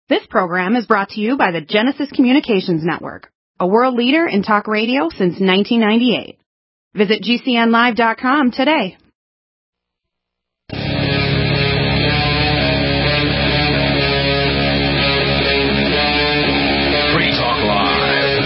This program is brought to you by the Genesis Communications Network, a world leader in talk radio since 1998. Visit GCNlive.com today. Free Talk Live.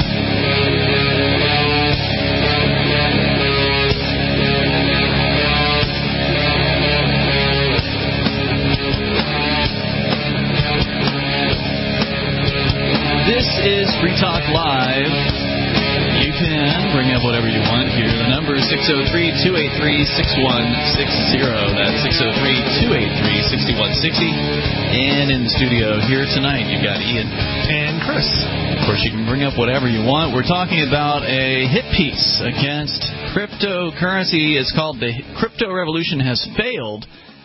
This is Free Talk Live. You can bring up whatever you want here. The number is 603-283-6160. That's 603-283-6160. And in the studio here tonight, you've got Ian. And Chris. Of course, you can bring up whatever you want. We're talking about a hit piece against cryptocurrency. It's called The Crypto Revolution Has Failed.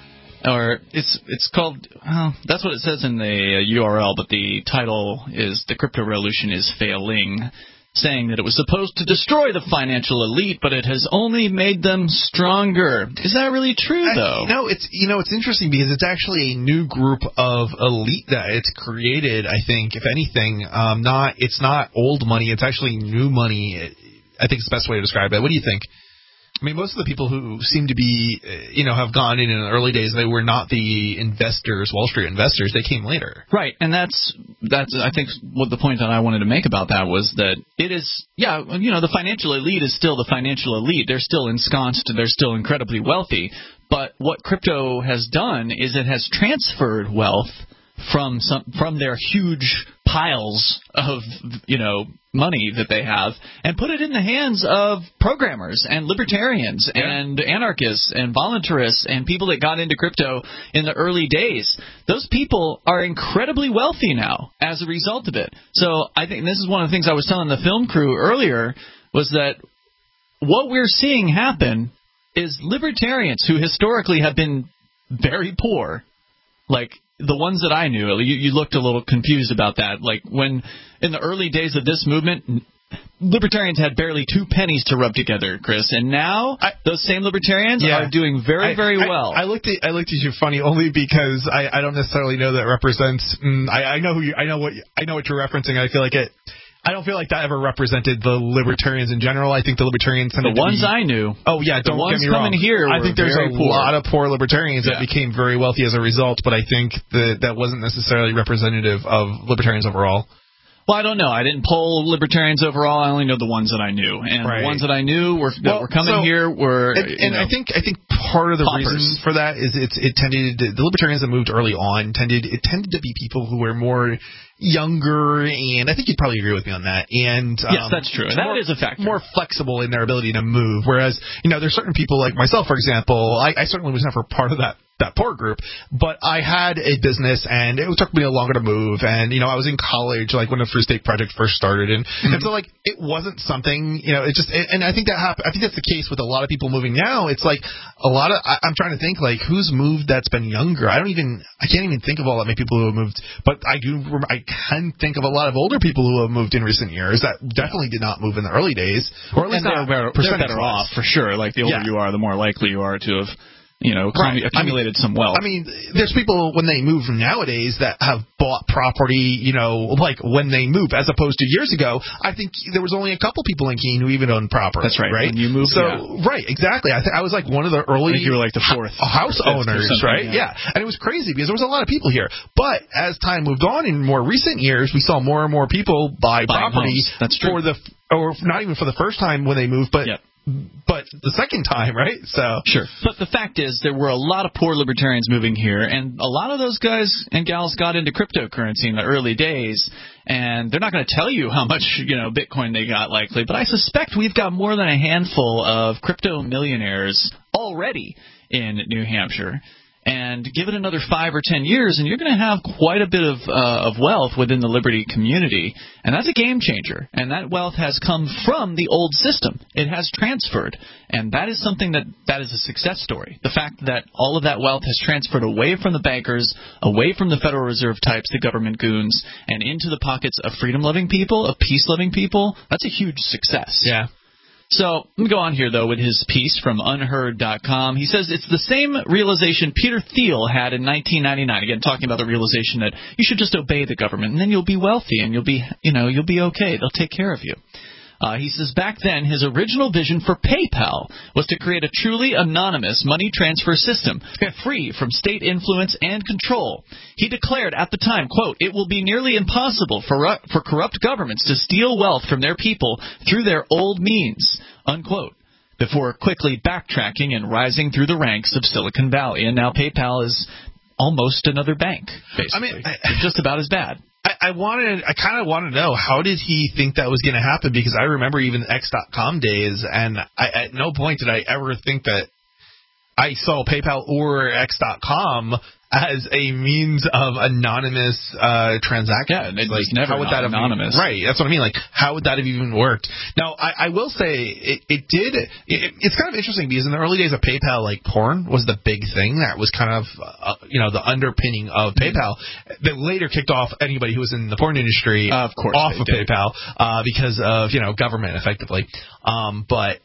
Or it's called, well, that's what it says in the URL, but the title is The Crypto Revolution is Failing, saying that it was supposed to destroy the financial elite, but it has only made them stronger. Is that really true, though? It's interesting because it's actually a new group of elite that it's created, I think, if anything. It's not old money, it's actually new money. I think it's the best way to describe it. What do you think? I mean, most of the people who seem to be, have gone in the early days, they were not the investors, Wall Street investors. They came later. Right, and that's I think what the point that I wanted to make about that was that it is, the financial elite is still the financial elite. They're still ensconced. They're still incredibly wealthy. But what crypto has done is it has transferred wealth from their huge piles of money that they have and put it in the hands of programmers and libertarians and anarchists and voluntarists and people that got into crypto in the early days. Those people are incredibly wealthy now as a result of it. So I think this is one of the things I was telling the film crew earlier was that what we're seeing happen is libertarians who historically have been very poor, like the ones that I knew, you looked a little confused about that. Like when in the early days of this movement, libertarians had barely 2 pennies to rub together, Chris, and now those same libertarians are doing very well. I looked at you funny only because I don't necessarily know that represents. I know what you're referencing. I feel like it. I don't feel like that ever represented the libertarians in general. I think the libertarians tended the ones I knew. Oh yeah, don't get me wrong. Coming here I think there's a lot of poor libertarians that became very wealthy as a result, but I think that wasn't necessarily representative of libertarians overall. Well, I don't know. I didn't poll libertarians overall. I only know the ones that I knew, and the ones that I knew were coming here were. I think part of the reason for that is the libertarians that moved early on tended to be people who were more younger, and I think you'd probably agree with me on that. And yes, that's true. That is a factor. More flexible in their ability to move. Whereas there's certain people like myself, for example. I certainly was never part of that poor group, but I had a business and it took me a longer to move, and I was in college like when the Free State Project first started, and so like it wasn't something and I think that happened. I think that's the case with a lot of people moving now. It's like a lot of I'm trying to think like who's moved that's been younger. I can't even think of all that many people who have moved, but I can think of a lot of older people who have moved in recent years that definitely did not move in the early days, or at least they're better off for sure. Like the older you are, the more likely you are to have accumulated some wealth. I mean, there's people when they move nowadays that have bought property, like when they move, as opposed to years ago. I think there was only a couple people in Keene who even owned property. That's right. When you moved, right, exactly. I was like one of the early. I think you were like the fourth house owners, right? Yeah, and it was crazy because there was a lot of people here. But as time moved on, in more recent years, we saw more and more people buy property. That's true. or not even for the first time when they moved, but. Yep. But the second time, right? So sure. But the fact is, there were a lot of poor libertarians moving here, and a lot of those guys and gals got into cryptocurrency in the early days. And they're not going to tell you how much Bitcoin they got likely, but I suspect we've got more than a handful of crypto millionaires already in New Hampshire. And give it another 5 or 10 years, and you're going to have quite a bit of wealth within the Liberty community. And that's a game changer. And that wealth has come from the old system. It has transferred. And that is something that is a success story. The fact that all of that wealth has transferred away from the bankers, away from the Federal Reserve types, the government goons, and into the pockets of freedom-loving people, of peace-loving people, that's a huge success. Yeah. So let me go on here, though, with his piece from unheard.com. He says it's the same realization Peter Thiel had in 1999. Again, talking about the realization that you should just obey the government, and then you'll be wealthy, and you'll be okay. They'll take care of you. He says back then his original vision for PayPal was to create a truly anonymous money transfer system free from state influence and control. He declared at the time, quote, "It will be nearly impossible for corrupt governments to steal wealth from their people through their old means," unquote, before quickly backtracking and rising through the ranks of Silicon Valley. And now PayPal is almost another bank, basically. I mean, just about as bad. I kind of want to know, how did he think that was going to happen? Because I remember even the X.com days, and at no point did I ever think that I saw PayPal or X.com as a means of anonymous transactions. Yeah, it was never how would that have anonymous. Right, that's what I mean. Like, how would that have even worked? Now, I will say it's kind of interesting because in the early days of PayPal, like, porn was the big thing. That was kind of, the underpinning of PayPal that later kicked off anybody who was in the porn industry off of PayPal because of, government, effectively. But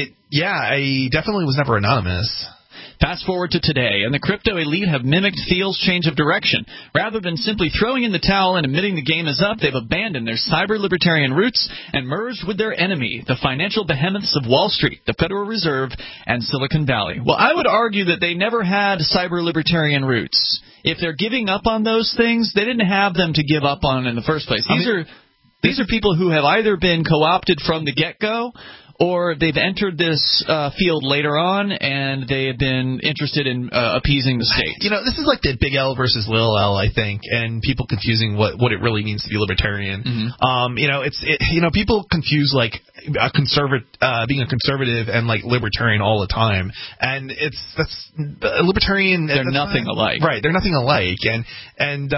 I definitely was never anonymous. Fast forward to today, and the crypto elite have mimicked Thiel's change of direction. Rather than simply throwing in the towel and admitting the game is up, they've abandoned their cyber-libertarian roots and merged with their enemy, the financial behemoths of Wall Street, the Federal Reserve, and Silicon Valley. Well, I would argue that they never had cyber-libertarian roots. If they're giving up on those things, they didn't have them to give up on in the first place. These are people who have either been co-opted from the get-go, or they've entered this field later on, and they have been interested in appeasing the state. This is like the big L versus little L, I think, and people confusing what it really means to be libertarian. Mm-hmm. People confuse like being a conservative and like libertarian all the time, and that's libertarian. They're nothing alike, right? They're nothing alike, and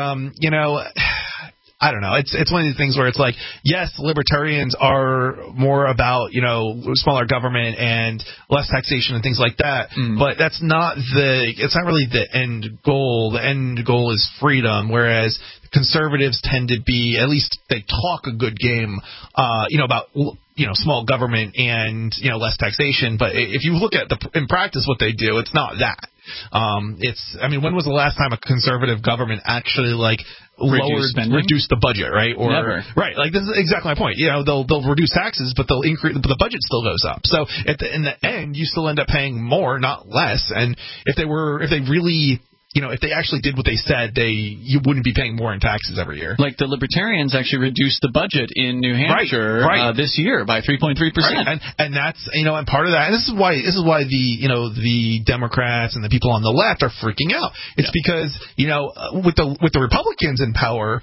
I don't know. It's one of these things where it's like, yes, libertarians are more about, smaller government and less taxation and things like that, but it's not really the end goal. The end goal is freedom, whereas conservatives tend to be, at least they talk a good game, about small government and less taxation. But if you look at in practice what they do, it's not that. When was the last time a conservative government actually reduce the budget, right? Or never. Right, like this is exactly my point. They'll reduce taxes, but they'll increase, but the budget still goes up. So in the end, you still end up paying more, not less. And if they really, if they actually did what they said, you wouldn't be paying more in taxes every year. Like the Libertarians actually reduced the budget in New Hampshire this year by 3.3%. Right. And that's, and part of that, and this is why the Democrats and the people on the left are freaking out. It's because, with the Republicans in power,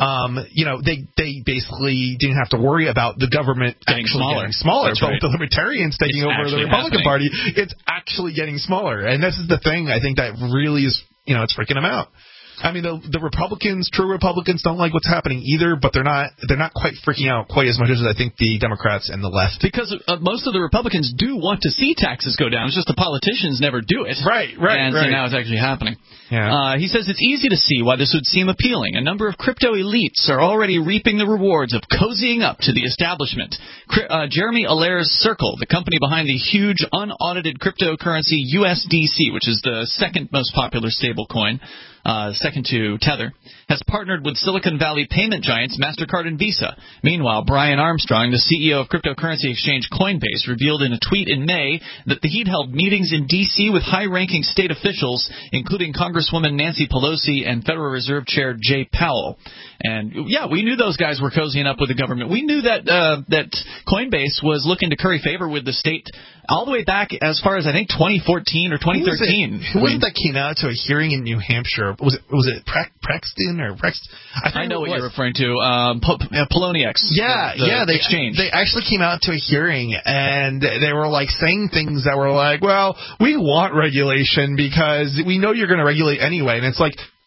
they basically didn't have to worry about the government getting smaller. That's but right. with the Libertarians taking over the Republican Party, it's actually getting smaller. And this is the thing I think that really is, it's freaking them out. I mean, the Republicans, true Republicans, don't like what's happening either, but they're not quite freaking out quite as much as I think the Democrats and the left. Because most of the Republicans do want to see taxes go down. It's just the politicians never do it. Right. So now it's actually happening. Yeah. He says it's easy to see why this would seem appealing. A number of crypto elites are already reaping the rewards of cozying up to the establishment. Jeremy Allaire's Circle, the company behind the huge unaudited cryptocurrency USDC, which is the second most popular stablecoin, second to Tether, has partnered with Silicon Valley payment giants MasterCard and Visa. Meanwhile, Brian Armstrong, the CEO of cryptocurrency exchange Coinbase, revealed in a tweet in May that he'd held meetings in D.C. with high-ranking state officials, including Congresswoman Nancy Pelosi and Federal Reserve Chair Jay Powell. And, we knew those guys were cozying up with the government. We knew that Coinbase was looking to curry favor with the state all the way back as far as, I think, 2014 or 2013. Who was it that came out to a hearing in New Hampshire? Was it Prexton or Prext? I know what you're referring to. Poloniex. The exchange. They actually came out to a hearing, and they were, saying things that were like, well, we want regulation because we know you're going to regulate anyway. And it's like,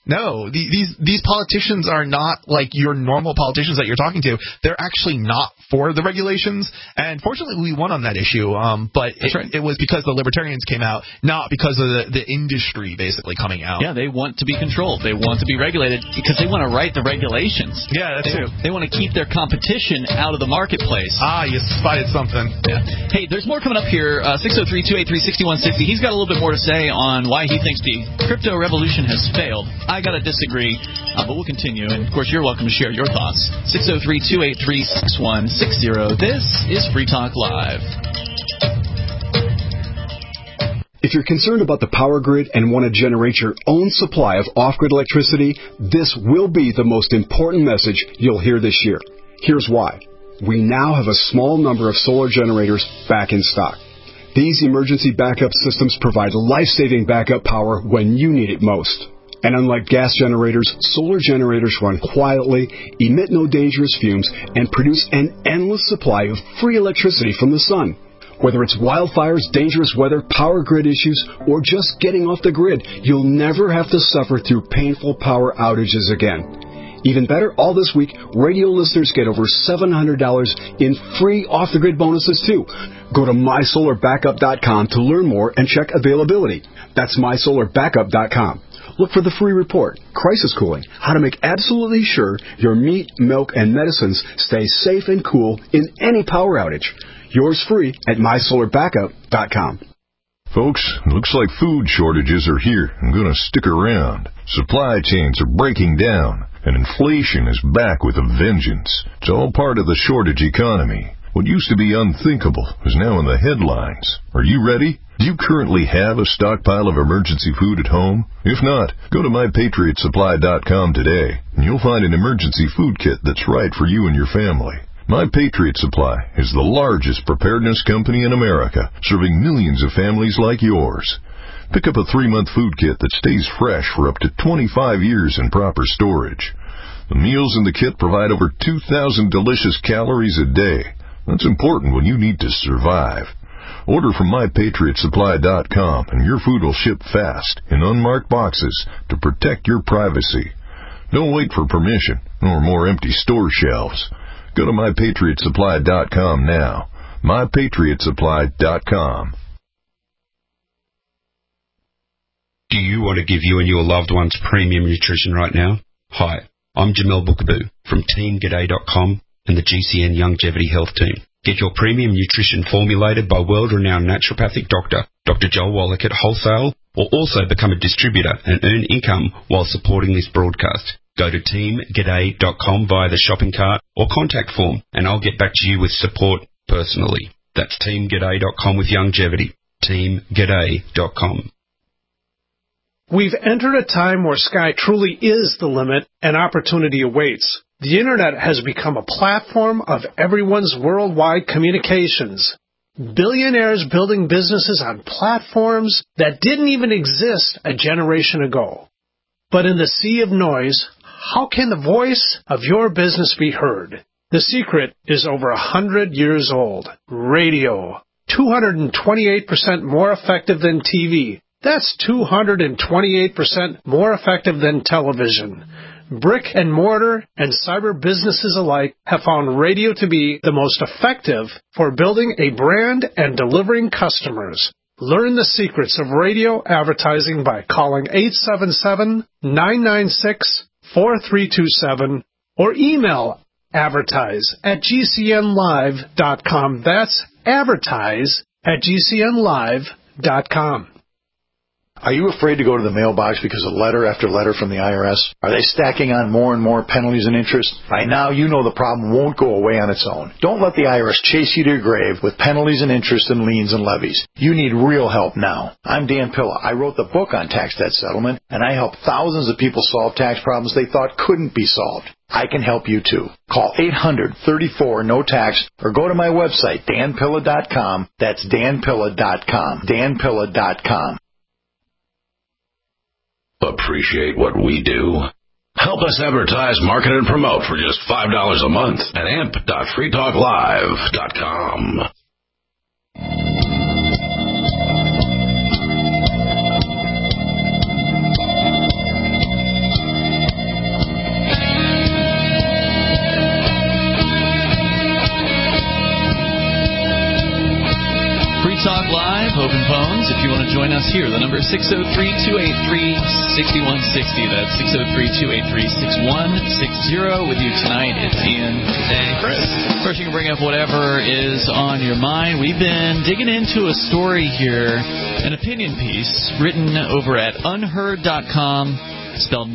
No, these politicians are not like your normal politicians that you're talking to. They're actually not for the regulations, and fortunately we won on that issue. But it was because the libertarians came out, not because of the industry basically coming out. Yeah, they want to be controlled. They want to be regulated because they want to write the regulations. Yeah, that's true. They want to keep their competition out of the marketplace. Ah, you spotted something. Yeah. Hey, there's more coming up here. 603-283-6160. He's got a little bit more to say on why he thinks the crypto revolution has failed. I got to disagree, but we'll continue. And, of course, you're welcome to share your thoughts. 603-283-6160. This is Free Talk Live. If you're concerned about the power grid and want to generate your own supply of off-grid electricity, this will be the most important message you'll hear this year. Here's why. We now have a small number of solar generators back in stock. These emergency backup systems provide life-saving backup power when you need it most. And unlike gas generators, solar generators run quietly, emit no dangerous fumes, and produce an endless supply of free electricity from the sun. Whether it's wildfires, dangerous weather, power grid issues, or just getting off the grid, you'll never have to suffer through painful power outages again. Even better, all this week, radio listeners get over $700 in free off-the-grid bonuses, too. Go to mysolarbackup.com to learn more and check availability. That's mysolarbackup.com. Look for the free report, Crisis Cooling, how to make absolutely sure your meat, milk, and medicines stay safe and cool in any power outage. Yours free at mysolarbackup.com. Folks, looks like food shortages are here and going to stick around. Supply chains are breaking down, and inflation is back with a vengeance. It's all part of the shortage economy. What used to be unthinkable is now in the headlines. Are you ready? Do you currently have a stockpile of emergency food at home? If not, go to MyPatriotSupply.com today, and you'll find an emergency food kit that's right for you and your family. My Patriot Supply is the largest preparedness company in America, serving millions of families like yours. Pick up a 3-month food kit that stays fresh for up to 25 years in proper storage. The meals in the kit provide over 2,000 delicious calories a day. That's important when you need to survive. Order from MyPatriotSupply.com and your food will ship fast in unmarked boxes to protect your privacy. Don't wait for permission or more empty store shelves. Go to MyPatriotSupply.com now. MyPatriotSupply.com. Do you want to give you and your loved ones premium nutrition right now? Hi, I'm Jamel Bookaboo from TeamGaday.com and the GCN Longevity Health Team. Get your premium nutrition formulated by world-renowned naturopathic doctor, Dr. Joel Wallach at Wholesale, or also become a distributor and earn income while supporting this broadcast. Go to TeamGaday.com via the shopping cart or contact form, and I'll get back to you with support personally. That's TeamGaday.com with longevity. TeamGaday.com. We've entered a time where sky truly is the limit and opportunity awaits. The Internet has become a platform of everyone's worldwide communications. Billionaires building businesses on platforms that didn't even exist a generation ago. But in the sea of noise, how can the voice of your business be heard? The secret is over 100 years old. Radio. 228% more effective than TV. That's 228% more effective than television. Brick and mortar and cyber businesses alike have found radio to be the most effective for building a brand and delivering customers. Learn the secrets of radio advertising by calling 877-996-4327 or email advertise@gcnlive.com. That's advertise@gcnlive.com. Are you afraid to go to the mailbox because of letter after letter from the IRS? Are they stacking on more and more penalties and interest? By now, you know the problem won't go away on its own. Don't let the IRS chase you to your grave with penalties and interest and liens and levies. You need real help now. I'm Dan Pilla. I wrote the book on tax debt settlement, and I help thousands of people solve tax problems they thought couldn't be solved. I can help you too. Call 800-34-NO-TAX or go to my website, danpilla.com. That's danpilla.com. danpilla.com. Appreciate what we do? Help us advertise, market, and promote for just $5 a month at amp.freetalklive.com. open phones. If you want to join us here, the number is 603-283-6160. That's 603-283-6160. With you tonight, it's Ian and Chris. First, you can bring up whatever is on your mind. We've been digging into a story here, an opinion piece written over at unheard.com. Spelled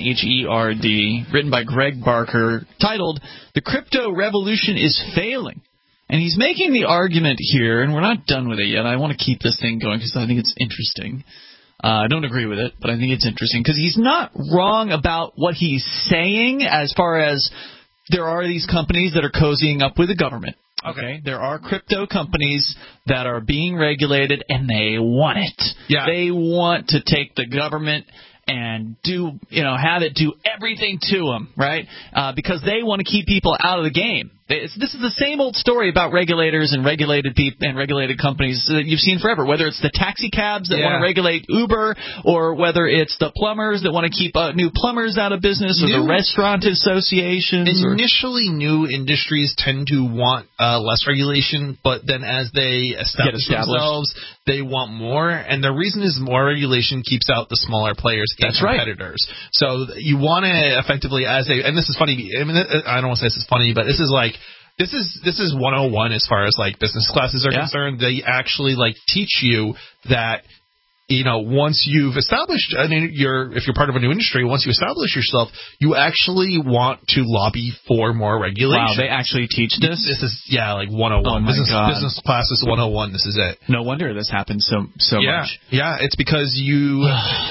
UNHERD, written by Greg Barker, titled, "The Crypto Revolution is Failing." And he's making the argument here, and we're not done with it yet. I want to keep this thing going because I think it's interesting. I don't agree with it, but I think it's interesting because he's not wrong about what he's saying as far as there are these companies that are cozying up with the government. Okay, there are crypto companies that are being regulated, and they want it. Yeah. They want to take the government and have it do everything to them, right? Because they want to keep people out of the game. This is the same old story about regulators and regulated people and regulated companies that you've seen forever. Whether it's the taxi cabs that want to regulate Uber, or whether it's the plumbers that want to keep new plumbers out of business, or the restaurant associations. Initially, new industries tend to want less regulation, but then as they establish themselves, they want more. And the reason is more regulation keeps out the smaller players and competitors. Right. So you want to effectively, and this is funny. I mean, I don't want to say this is funny, but this is like. This is 101 as far as like business classes are concerned. They actually like teach you that, once you've established, if you're part of a new industry, once you establish yourself, you actually want to lobby for more regulation. Wow, they actually teach this? This is, like 101. Oh my God. Business classes 101, this is it. No wonder this happens so much. Yeah, it's because you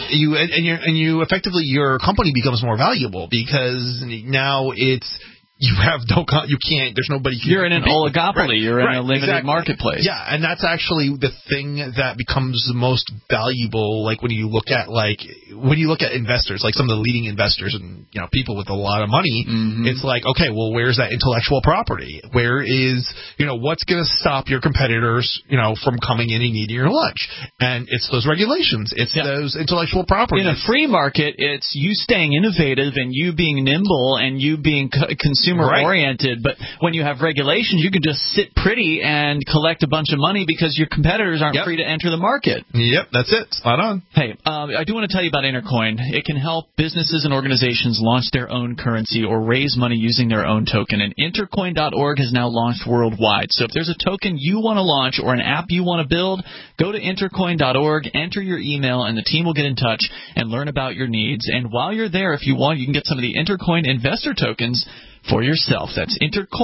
effectively, your company becomes more valuable because now it's, you can't, there's nobody. You're in an oligopoly. Right. You're in a limited marketplace. Yeah, and that's actually the thing that becomes the most valuable, like when you look at investors, like some of the leading investors and, people with a lot of money, it's like, okay, well, where's that intellectual property? Where is, what's going to stop your competitors, from coming in and eating your lunch? And it's those regulations. It's those intellectual properties. In a free market, it's you staying innovative and you being nimble and you being consumer-oriented, but when you have regulations, you can just sit pretty and collect a bunch of money because your competitors aren't free to enter the market. Yep, that's it. Spot on. Hey, I do want to tell you about Intercoin. It can help businesses and organizations launch their own currency or raise money using their own token, and Intercoin.org has now launched worldwide. So if there's a token you want to launch or an app you want to build, go to Intercoin.org, enter your email, and the team will get in touch and learn about your needs. And while you're there, if you want, you can get some of the Intercoin investor tokens for yourself. That's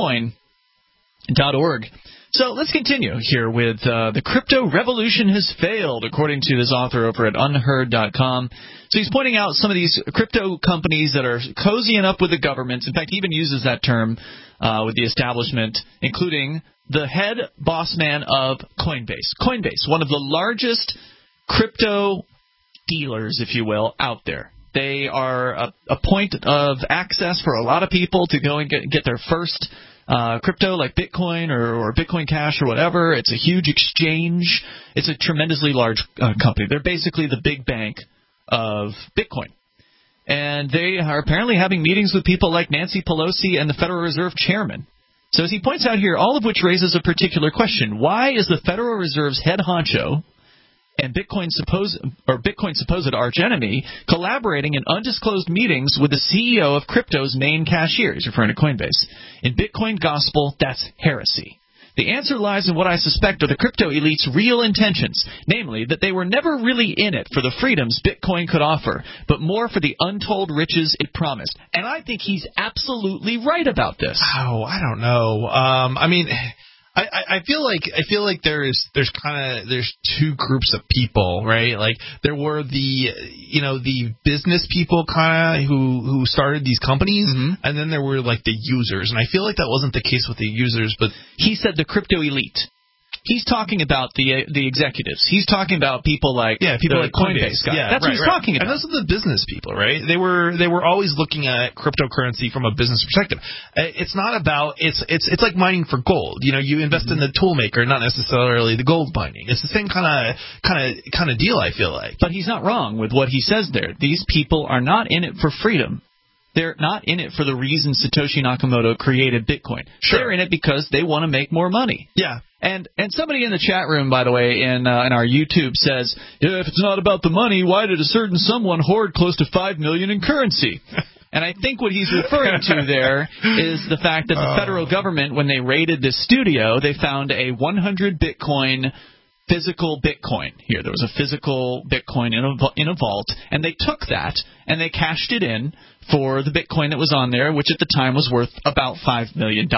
Intercoin.org. So let's continue here with the crypto revolution has failed, according to this author over at unheard.com. So he's pointing out some of these crypto companies that are cozying up with the government. In fact, he even uses that term with the establishment, including the head boss man of Coinbase. Coinbase, one of the largest crypto dealers, if you will, out there. They are a point of access for a lot of people to go and get their first crypto like Bitcoin or Bitcoin Cash or whatever. It's a huge exchange. It's a tremendously large company. They're basically the big bank of Bitcoin. And they are apparently having meetings with people like Nancy Pelosi and the Federal Reserve Chairman. So as he points out here, all of which raises a particular question. Why is the Federal Reserve's head honcho and Bitcoin's supposed archenemy collaborating in undisclosed meetings with the CEO of crypto's main cashier? He's referring to Coinbase. In Bitcoin gospel, that's heresy. The answer lies in what I suspect are the crypto elite's real intentions, namely that they were never really in it for the freedoms Bitcoin could offer, but more for the untold riches it promised. And I think he's absolutely right about this. Oh, I don't know. I feel like there's two groups of people, right? Like there were the business people kind of who started these companies, and then there were like the users, and I feel like that wasn't the case with the users. But he said the crypto elite. He's talking about the executives. He's talking about people like Coinbase guy. Yeah, that's what he's talking about. And those are the business people, right? They were always looking at cryptocurrency from a business perspective. It's not about it's like mining for gold. You invest in the tool maker, not necessarily the gold mining. It's the same kind of deal, I feel like. But he's not wrong with what he says there. These people are not in it for freedom. They're not in it for the reason Satoshi Nakamoto created Bitcoin. Sure. They're in it because they want to make more money. Yeah. And somebody in the chat room, by the way, in our YouTube says, if it's not about the money, why did a certain someone hoard close to $5 million in currency? And I think what he's referring to there is the fact that the federal government, when they raided this studio, they found a 100 Bitcoin physical Bitcoin. Here, there was a physical Bitcoin in a vault, and they took that and they cashed it in for the Bitcoin that was on there, which at the time was worth about $5 million.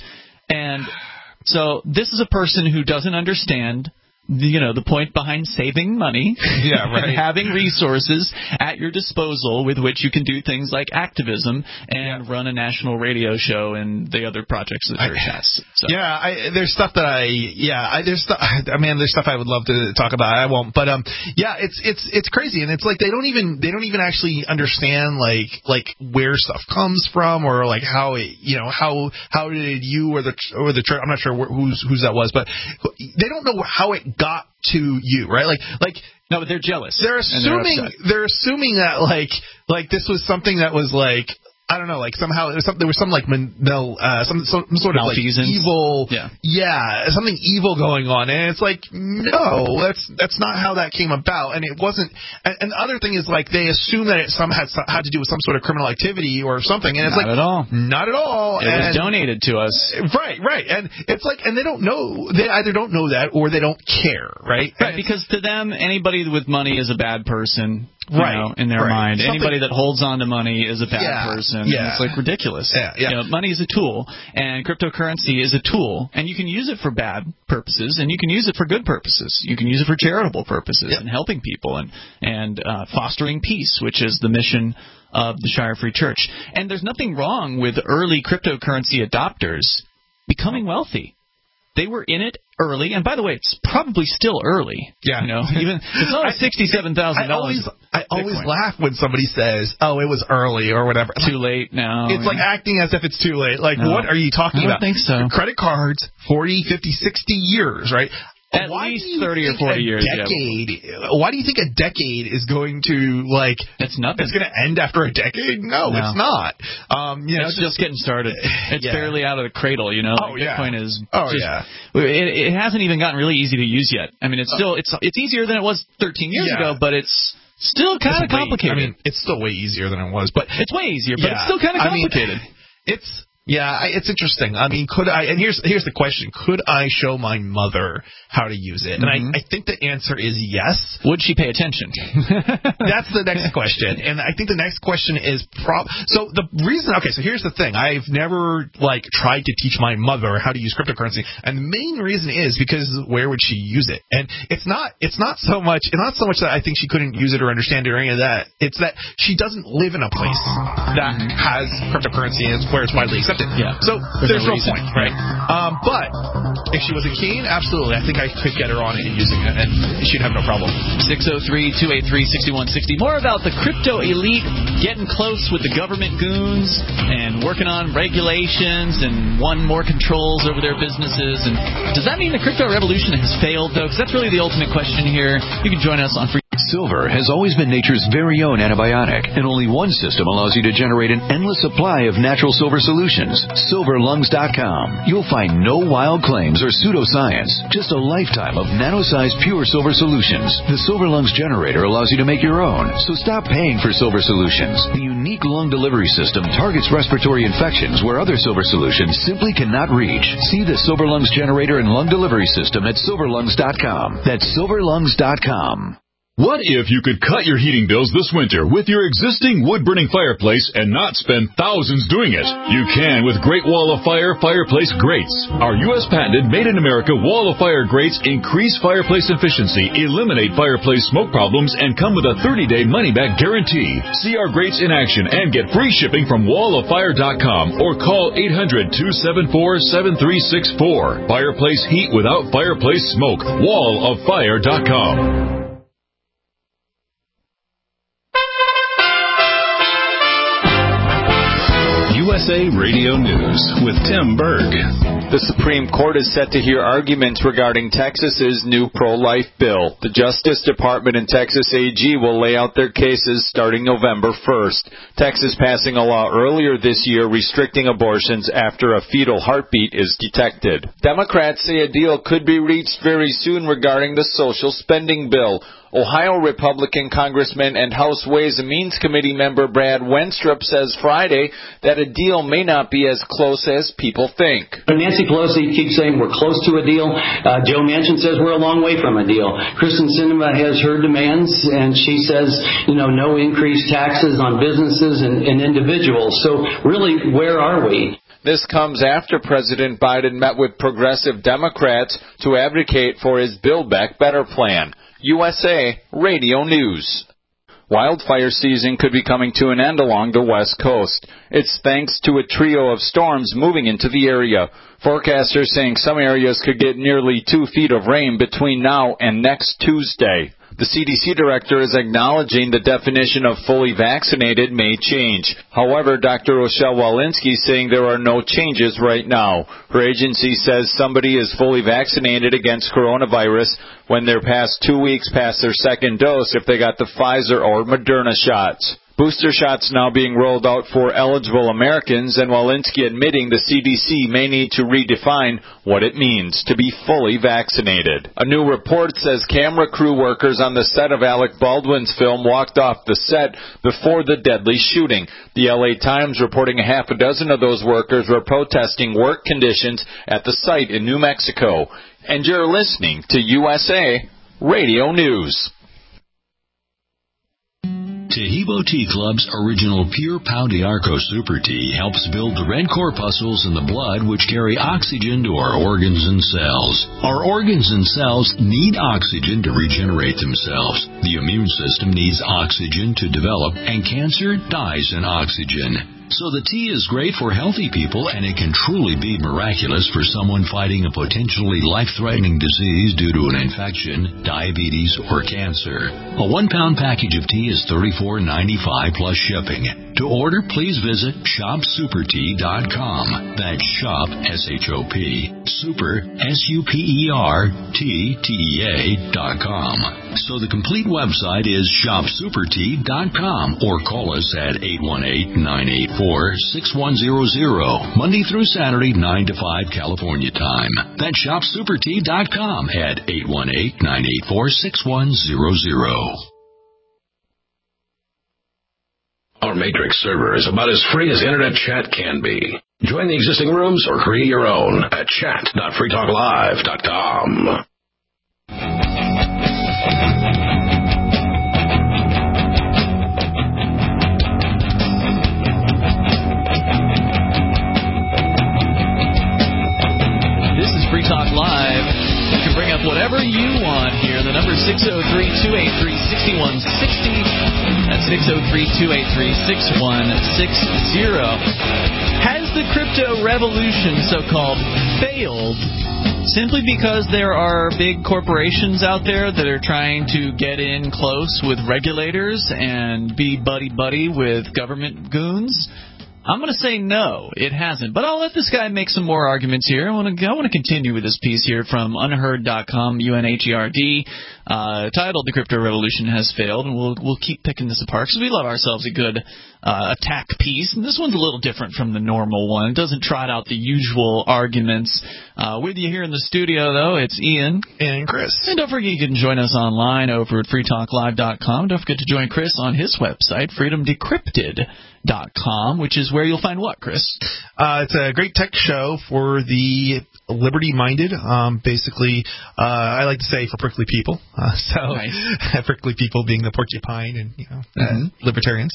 And so this is a person who doesn't understand the point behind saving money and having resources at your disposal with which you can do things like activism and run a national radio show and the other projects the church has. So. There's stuff that there's stuff I would love to talk about. I won't, but it's crazy, and it's like they don't even actually understand like where stuff comes from, or like how it, how did you or the church, I'm not sure whose that was, but they don't know how it got to you, right? Like no, but they're jealous. They're assuming that like this was something that was like, I don't know, like somehow there was some like some sort of like evil, something evil going on, and it's like, no, that's not how that came about, and it wasn't. And the other thing is, like, they assume that it had to do with some sort of criminal activity or something, and it's not at all. It was donated to us, right, and it's like, and they don't know. They either don't know that or they don't care, right? Right, because to them, anybody with money is a bad person. In their mind. Anybody that holds on to money is a bad person. It's like ridiculous. Money is a tool, and cryptocurrency is a tool, and you can use it for bad purposes, and you can use it for good purposes. You can use it for charitable purposes and helping people and fostering peace, which is the mission of the Shire Free Church. And there's nothing wrong with early cryptocurrency adopters becoming wealthy. They were in it early, and by the way, it's probably still early. Even it's only $67,000. I always laugh when somebody says, "Oh, it was early" or whatever. Too late now. It's like acting as if it's too late. Like, what are you talking about? I don't think so. Credit cards, 40, 50, 60 years, right? At least 30 or 40 years. Why do you think a decade is going to, like... It's nothing. It's going to end after a decade? No, it's not. It's just getting started. It's barely out of the cradle, Bitcoin is it hasn't even gotten really easy to use yet. I mean, it's easier than it was 13 years ago, but it's still kind of complicated. It's still way easier than it was, but... It's way easier, but it's still kind of complicated. It's interesting. I mean, could I? And here's the question: could I show my mother how to use it? And I think the answer is yes. Would she pay attention? That's the next question. And I think the next question is so the reason. Okay, so here's the thing: I've never tried to teach my mother how to use cryptocurrency, and the main reason is because where would she use it? And it's not so much that I think she couldn't use it or understand it or any of that. It's that she doesn't live in a place that has cryptocurrency and where it's widely accepted. Yeah. So there's no point, right? But if she was a keen, absolutely, I think I could get her on it and using it, and she'd have no problem. 603-283-6160. More about the crypto elite getting close with the government goons and working on regulations and wanting more controls over their businesses. And does that mean the crypto revolution has failed, though? Because that's really the ultimate question here. You can join us on Free. Silver has always been nature's very own antibiotic, and only one system allows you to generate an endless supply of natural silver solutions. SilverLungs.com. You'll find no wild claims or pseudoscience, just a lifetime of nano-sized pure silver solutions. The Silver Lungs generator allows you to make your own, so stop paying for silver solutions. The unique lung delivery system targets respiratory infections where other silver solutions simply cannot reach. See the Silver Lungs generator and lung delivery system at SilverLungs.com. That's SilverLungs.com. What if you could cut your heating bills this winter with your existing wood-burning fireplace and not spend thousands doing it? You can with Great Wall of Fire fireplace grates. Our U.S. patented made-in-America Wall of Fire grates increase fireplace efficiency, eliminate fireplace smoke problems, and come with a 30-day money-back guarantee. See our grates in action and get free shipping from walloffire.com or call 800-274-7364. Fireplace heat without fireplace smoke. walloffire.com. USA Radio News with Tim Berg. The Supreme Court is set to hear arguments regarding Texas's new pro-life bill. The Justice Department and Texas AG will lay out their cases starting November 1st. Texas passing a law earlier this year restricting abortions after a fetal heartbeat is detected. Democrats say a deal could be reached very soon regarding the social spending bill. Ohio Republican Congressman and House Ways and Means Committee member Brad Wenstrup says Friday that a deal may not be as close as people think. Nancy Pelosi keeps saying we're close to a deal. Joe Manchin says we're a long way from a deal. Kristen Sinema has her demands, and she says, no increased taxes on businesses and individuals. So really, where are we? This comes after President Biden met with progressive Democrats to advocate for his Build Back Better plan. USA Radio News. Wildfire season could be coming to an end along the West Coast. It's thanks to a trio of storms moving into the area. Forecasters saying some areas could get nearly 2 feet of rain between now and next Tuesday. The CDC director is acknowledging the definition of fully vaccinated may change. However, Dr. Rochelle Walensky is saying there are no changes right now. Her agency says somebody is fully vaccinated against coronavirus when they're past 2 weeks past their second dose if they got the Pfizer or Moderna shots. Booster shots now being rolled out for eligible Americans, and Walensky admitting the CDC may need to redefine what it means to be fully vaccinated. A new report says camera crew workers on the set of Alec Baldwin's film walked off the set before the deadly shooting. The LA Times reporting 6 of those workers were protesting work conditions at the site in New Mexico. And you're listening to USA Radio News. Taheebo Tea Club's original Pure Pau d'Arco Super Tea helps build the red corpuscles in the blood which carry oxygen to our organs and cells. Our organs and cells need oxygen to regenerate themselves. The immune system needs oxygen to develop, and cancer dies in oxygen. So the tea is great for healthy people, and it can truly be miraculous for someone fighting a potentially life-threatening disease due to an infection, diabetes, or cancer. A 1-pound package of tea is $34.95 plus shipping. To order, please visit shopsupertea.com. That's shop, S-H-O-P, super, S-U-P-E-R-T-T-E-A.com. So the complete website is shopsupertea.com, or call us at 818-984-6100, Monday through Saturday, 9 to 5 California time. That's shopsupertea.com at 818-984-6100. Our Matrix server is about as free as internet chat can be. Join the existing rooms or create your own at chat.freetalklive.com. This is Free Talk Live. You can bring up whatever you want here. The number is 603-283-6160. That's 603-283-6160. Has the crypto revolution, so-called, failed simply because there are big corporations out there that are trying to get in close with regulators and be buddy-buddy with government goons? I'm going to say no, it hasn't. But I'll let this guy make some more arguments here. I want to continue with this piece here from unheard.com, UNHERD, titled "The Crypto Revolution Has Failed," and we'll keep picking this apart because we love ourselves a good attack piece. And this one's a little different from the normal one. It doesn't trot out the usual arguments. With you here in the studio, though, it's Ian and Chris. And don't forget you can join us online over at freetalklive.com. Don't forget to join Chris on his website, freedomdecrypted.com, which is where you'll find what, Chris? It's a great tech show for the liberty-minded. Basically, I like to say for prickly people. Nice. Prickly people being the porcupine and libertarians.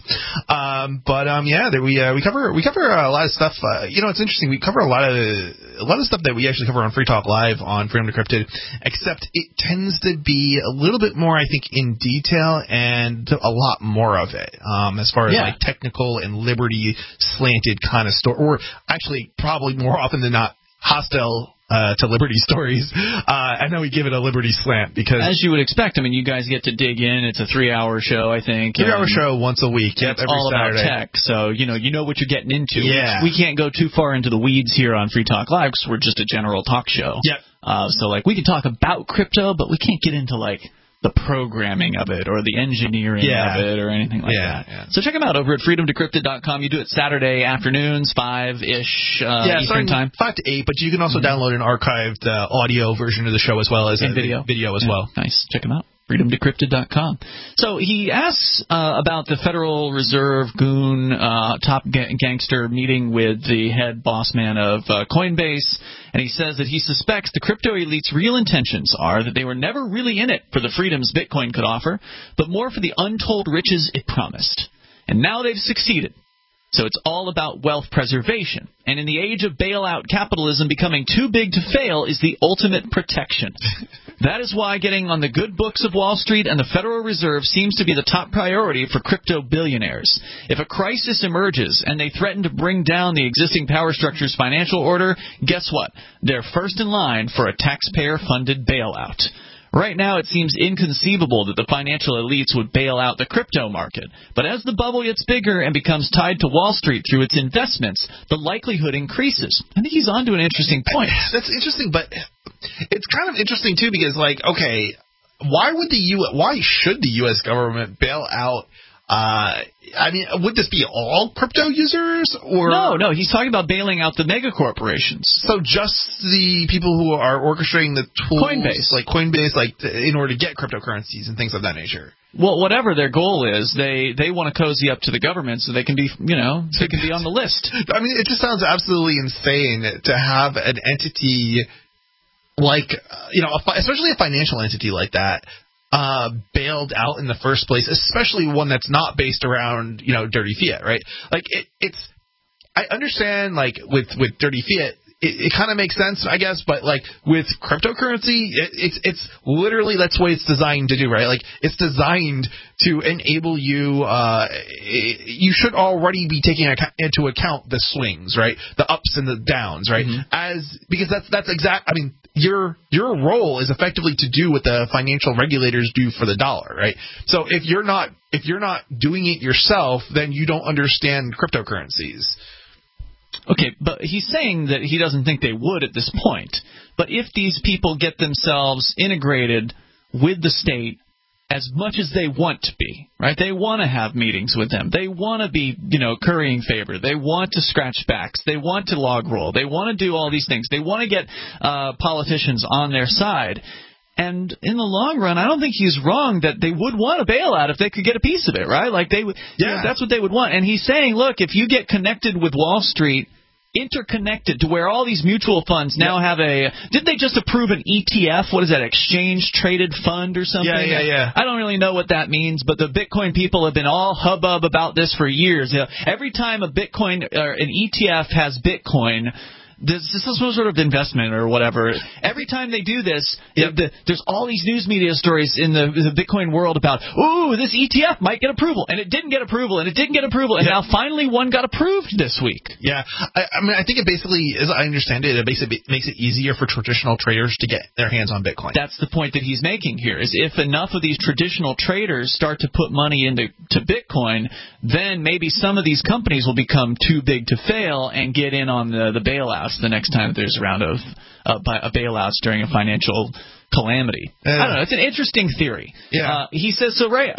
We cover a lot of stuff. It's interesting. We cover a lot of stuff that we actually cover on Free Talk Live on Freedom Decrypted, except it tends to be a little bit more, I think, in detail and a lot more of it as far as like technical and liberty slanted kind of story, or actually probably more often than not hostile to Liberty Stories. I know we give it a Liberty slant because, as you would expect, I mean, you guys get to dig in. It's a 3-hour show, I think. 3-hour show once a week. Yep, it's every all Saturday. about tech, so you know what you're getting into. Yeah. We can't go too far into the weeds here on Free Talk Live because we're just a general talk show. Yep. So like we can talk about crypto, but we can't get into like the programming of it or the engineering of it or anything like that. Yeah. So check them out over at freedomdecrypted.com. You do it Saturday afternoons, 5-ish Eastern time. 5 to 8, but you can also download an archived audio version of the show as well as a video as well. Nice. Check them out. freedomdecrypted.com. So he asks about the Federal Reserve goon top gangster meeting with the head boss man of Coinbase, and he says that he suspects the crypto elite's real intentions are that they were never really in it for the freedoms Bitcoin could offer, but more for the untold riches it promised. And now they've succeeded. So it's all about wealth preservation. And in the age of bailout capitalism, becoming too big to fail is the ultimate protection. That is why getting on the good books of Wall Street and the Federal Reserve seems to be the top priority for crypto billionaires. If a crisis emerges and they threaten to bring down the existing power structure's financial order, guess what? They're first in line for a taxpayer-funded bailout. Right now, it seems inconceivable that the financial elites would bail out the crypto market. But as the bubble gets bigger and becomes tied to Wall Street through its investments, the likelihood increases. I think he's on to an interesting point. That's interesting, but it's kind of interesting, too, because, like, okay, why should the U.S. government bail out? I mean, would this be all crypto users? Or No, he's talking about bailing out the mega corporations. So just the people who are orchestrating the tools, Coinbase, in order to get cryptocurrencies and things of that nature. Well, whatever their goal is, they want to cozy up to the government so they can be, they can be on the list. I mean, it just sounds absolutely insane to have an entity like, especially a financial entity like that, bailed out in the first place, especially one that's not based around, dirty fiat, right? Like, I understand, like, with dirty fiat, it kind of makes sense, I guess, but, like, with cryptocurrency, it's literally, that's what it's designed to do, right? Like, it's designed to enable you, you should already be taking into account the swings, right? The ups and the downs, right? Mm-hmm. Because that's exact, I mean, your role is effectively to do what the financial regulators do for the dollar, right? So if you're not doing it yourself, then you don't understand cryptocurrencies. Okay, but he's saying that he doesn't think they would at this point. But if these people get themselves integrated with the state as much as they want to be, right? They want to have meetings with them. They want to be, currying favor. They want to scratch backs. They want to log roll. They want to do all these things. They want to get politicians on their side. And in the long run, I don't think he's wrong that they would want a bailout if they could get a piece of it, right? Like they would, that's what they would want. And he's saying, look, if you get connected with Wall Street, interconnected to where all these mutual funds now have did they just approve an ETF? What is that, exchange traded fund or something? Yeah. I don't really know what that means, but the Bitcoin people have been all hubbub about this for years. Every time a Bitcoin or an ETF has Bitcoin, this is some sort of investment or whatever. Every time they do this, there's all these news media stories in the Bitcoin world about, this ETF might get approval. And it didn't get approval, and it didn't get approval. And now finally one got approved this week. Yeah. I mean, I think it basically, as I understand it, makes it easier for traditional traders to get their hands on Bitcoin. That's the point that he's making here, is if enough of these traditional traders start to put money into Bitcoin, then maybe some of these companies will become too big to fail and get in on the bailouts the next time there's a round of bailouts during a financial calamity. I don't know. It's an interesting theory. Yeah. He says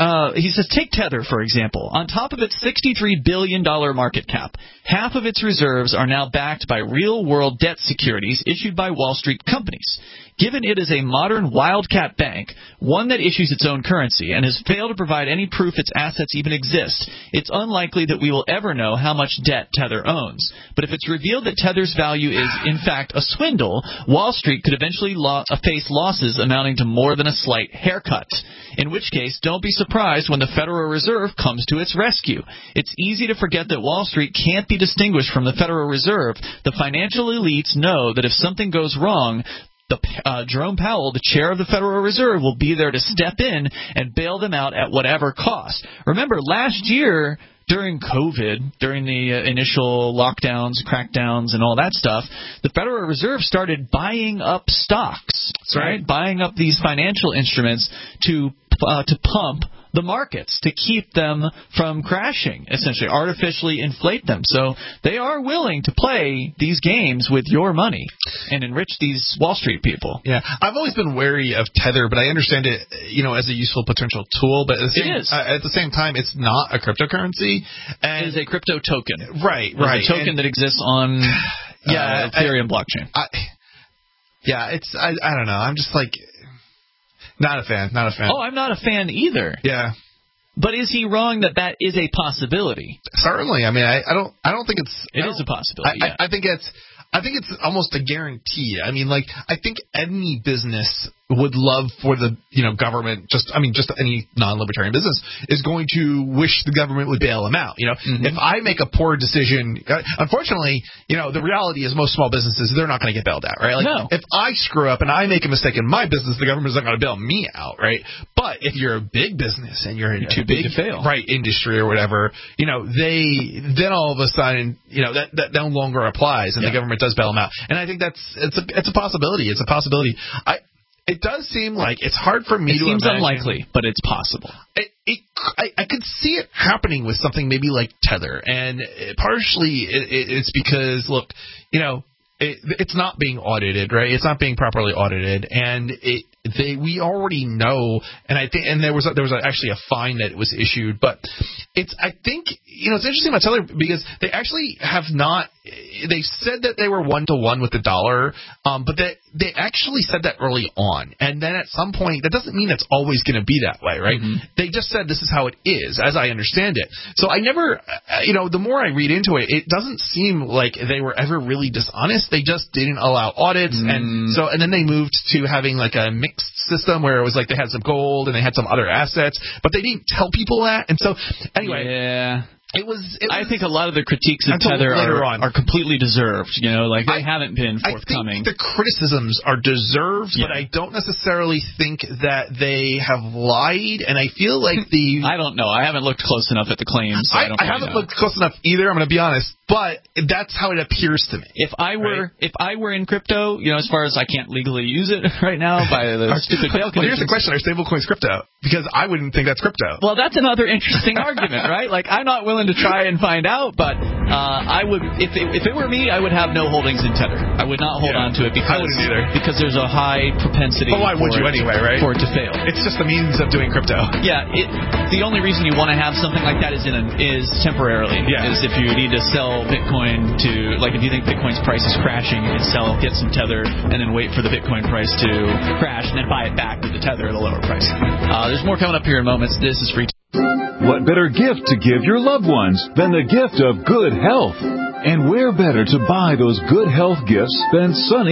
take Tether, for example. On top of its $63 billion market cap, half of its reserves are now backed by real-world debt securities issued by Wall Street companies. Given it is a modern wildcat bank, one that issues its own currency, and has failed to provide any proof its assets even exist, it's unlikely that we will ever know how much debt Tether owns. But if it's revealed that Tether's value is, in fact, a swindle, Wall Street could eventually face losses amounting to more than a slight haircut. In which case, don't be surprised when the Federal Reserve comes to its rescue. It's easy to forget that Wall Street can't be distinguished from the Federal Reserve. The financial elites know that if something goes wrong, Jerome Powell, the chair of the Federal Reserve, will be there to step in and bail them out at whatever cost. Remember, last year, during COVID, during the initial lockdowns, crackdowns, and all that stuff, the Federal Reserve started buying up stocks, right? Buying up these financial instruments to pump the markets, to keep them from crashing, essentially artificially inflate them. So they are willing to play these games with your money and enrich these Wall Street people. Yeah, I've always been wary of Tether, but I understand it, as a useful potential tool. But at the same time, it's not a cryptocurrency. And it is a crypto token. Right. It's a token that exists on Ethereum blockchain. I don't know. I'm just like... Not a fan. Oh, I'm not a fan either. Yeah. But is he wrong that is a possibility? Certainly. I mean, I don't think it's... It is a possibility. I think it's almost a guarantee. I mean, like, I think any business would love for the government, just any non-libertarian business is going to wish the government would bail them out. If I make a poor decision, unfortunately, the reality is most small businesses, they're not going to get bailed out, right? Like, no. If I screw up and I make a mistake in my business, the government's not going to bail me out, right? But if you're a big business and you're in too big to fail, right, industry or whatever, then all of a sudden, that no longer applies, and the government does bail them out. And I think it's a possibility. It's a possibility. It does seem like it's hard for me to imagine. It seems unlikely, but it's possible. I could see it happening with something maybe like Tether, and partially it's because, look, it's not being audited, right? It's not being properly audited, and we already know, and there was actually a fine that was issued, but it's interesting about Tether because they actually have not. They said that they were 1-to-1 with the dollar, but they actually said that early on, and then at some point, that doesn't mean it's always going to be that way, right? Mm-hmm. They just said this is how it is, as I understand it. So I never, the more I read into it, it doesn't seem like they were ever really dishonest. They just didn't allow audits, and then they moved to having like a mixed system where it was like they had some gold and they had some other assets, but they didn't tell people that. And so anyway, It was. I think a lot of the critiques of Tether are completely deserved. They haven't been forthcoming. I think the criticisms are deserved, but I don't necessarily think that they have lied. And I feel like I don't know. I haven't looked close enough at the claims. So I haven't looked close enough either. I'm going to be honest, but that's how it appears to me. If I were in crypto, as far as I can't legally use it right now by the stupid bail conditions. Well, here's the question: are stablecoins crypto? Because I wouldn't think that's crypto. Well, that's another interesting argument, right? Like, I'm not willing to try and find out, but I would, if it were me, I would have no holdings in Tether. I would not hold on to it because there's a high propensity. But why would you anyway, right? For it to fail. It's just the means of doing crypto. Yeah, the only reason you want to have something like that is temporarily. Yeah. Is if you need to sell Bitcoin to, like, if you think Bitcoin's price is crashing, you can get some Tether, and then wait for the Bitcoin price to crash, and then buy it back with the Tether at a lower price. There's more coming up here in moments. This is Free. What better gift to give your loved ones than the gift of good health? And where better to buy those good health gifts than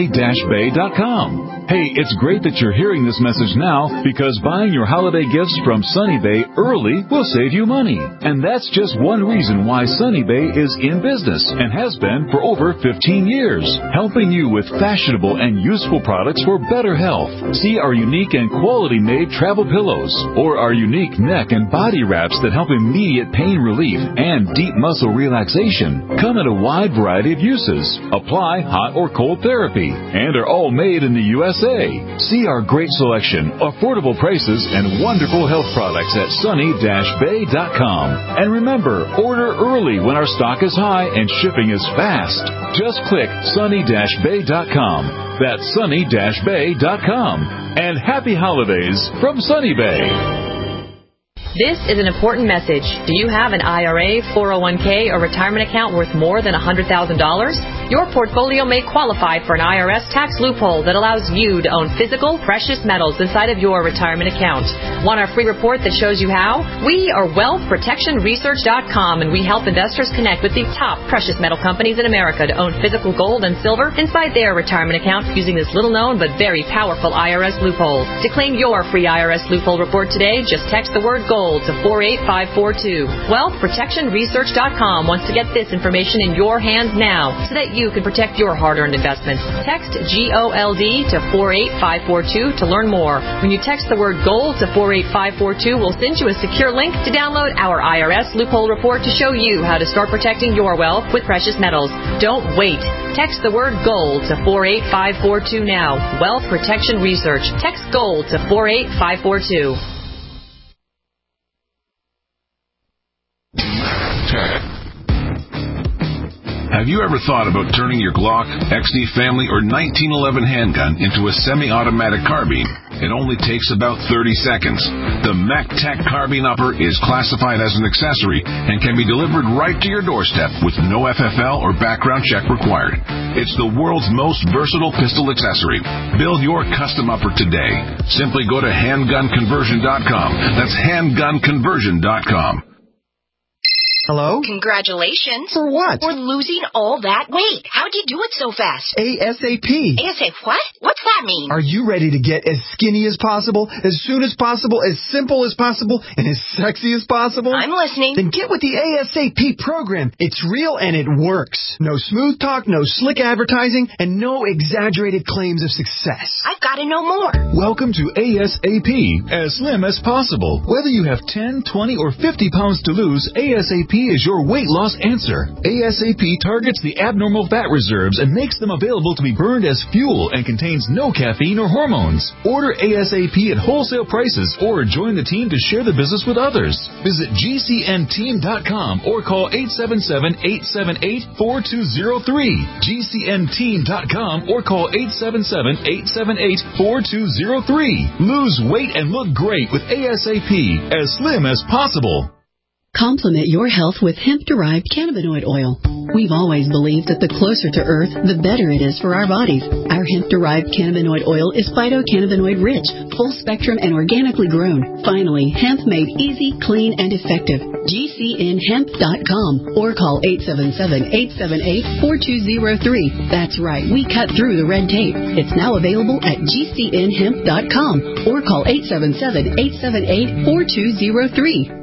sunny-bay.com? Hey, it's great that you're hearing this message now because buying your holiday gifts from Sunny Bay early will save you money. And that's just one reason why Sunny Bay is in business and has been for over 15 years, helping you with fashionable and useful products for better health. See our unique and quality-made travel pillows or our unique neck and body wraps that help immediate pain relief and deep muscle relaxation. Come in a wide variety of uses. Apply hot or cold therapy and are all made in the USA. See our great selection, affordable prices, and wonderful health products at sunny-bay.com. And remember, order early when our stock is high and shipping is fast. Just click sunny-bay.com. That's sunny-bay.com. And happy holidays from Sunny Bay. This is an important message. Do you have an IRA, 401k, or retirement account worth more than $100,000? Your portfolio may qualify for an IRS tax loophole that allows you to own physical, precious metals inside of your retirement account. Want our free report that shows you how? We are WealthProtectionResearch.com, and we help investors connect with the top precious metal companies in America to own physical gold and silver inside their retirement account using this little-known but very powerful IRS loophole. To claim your free IRS loophole report today, just text the word gold to 48542. WealthProtectionResearch.com wants to get this information in your hands now so that you can protect your hard-earned investments. Text GOLD to 48542 to learn more. When you text the word GOLD to 48542, we'll send you a secure link to download our IRS loophole report to show you how to start protecting your wealth with precious metals. Don't wait. Text the word GOLD to 48542 now. Wealth Protection Research. Text GOLD to 48542. Have you ever thought about turning your Glock, XD Family, or 1911 handgun into a semi-automatic carbine? It only takes about 30 seconds. The MacTac Carbine Upper is classified as an accessory and can be delivered right to your doorstep with no FFL or background check required. It's the world's most versatile pistol accessory. Build your custom upper today. Simply go to handgunconversion.com. That's handgunconversion.com. Hello? Congratulations. For what? For losing all that weight. How'd you do it so fast? ASAP. ASAP what? What's that mean? Are you ready to get as skinny as possible, as soon as possible, as simple as possible, and as sexy as possible? I'm listening. Then get with the ASAP program. It's real and it works. No smooth talk, no slick advertising, and no exaggerated claims of success. I've got to know more. Welcome to ASAP, as slim as possible. Whether you have 10, 20, or 50 pounds to lose, ASAP is your weight loss answer. ASAP targets the abnormal fat reserves and makes them available to be burned as fuel and contains no caffeine or hormones. Order ASAP at wholesale prices or join the team to share the business with others. Visit GCNteam.com or call 877-878-4203. GCNteam.com or call 877-878-4203. Lose weight and look great with ASAP, as slim as possible. Complement your health with hemp-derived cannabinoid oil. We've always believed that the closer to Earth, the better it is for our bodies. Our hemp-derived cannabinoid oil is phytocannabinoid-rich, full-spectrum, and organically grown. Finally, hemp made easy, clean, and effective. GCNhemp.com or call 877-878-4203. That's right, we cut through the red tape. It's now available at GCNhemp.com or call 877-878-4203.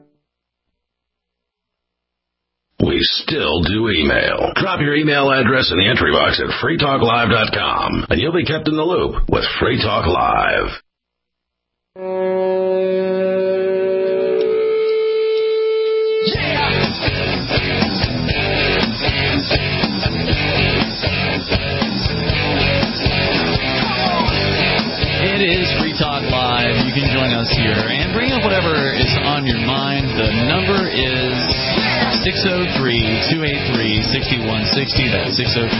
We still do email. Drop your email address in the entry box at freetalklive.com, and you'll be kept in the loop with Free Talk Live. It is Free Talk Live. You can join us here and bring up whatever is on your mind. The number is 603-283-6160. That's